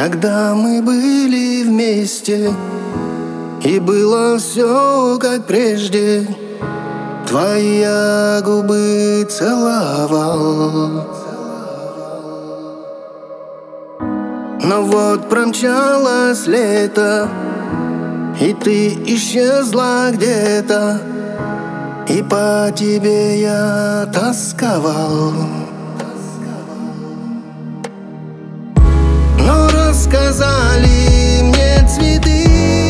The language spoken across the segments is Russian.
когда мы были вместе, и было все как прежде. Твои я губы целовал. Но вот промчалось лето, и ты исчезла где-то, и по тебе я тосковал. Но рассказали мне цветы,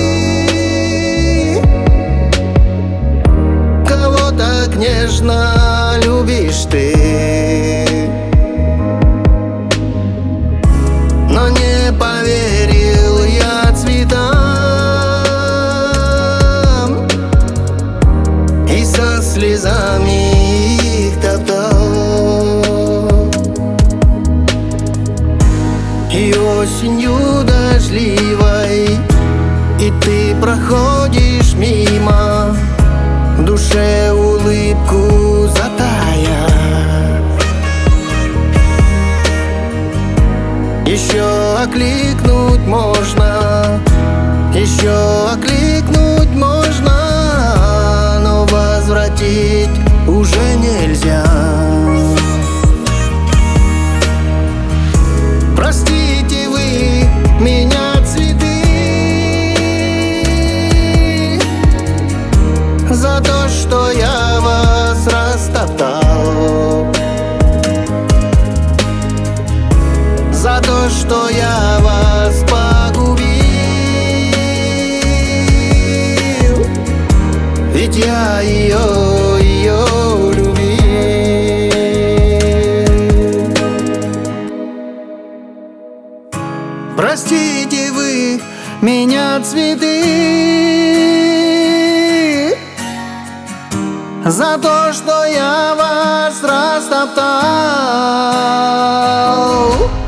кого так нежно любишь ты. Но не поверил я цветам и со слезами их топтал. И осенью дождливой, и ты проходишь мимо, в душе улыбку затая. Еще окликнуть можно, еще окликнуть можно, но возвратить уже нельзя. Простите вы меня, цветы, за то, что я вас растоптал, за то, что я вас погубил. Ведь я ее любил. Простите вы меня, цветы, за то, что я вас растоптал.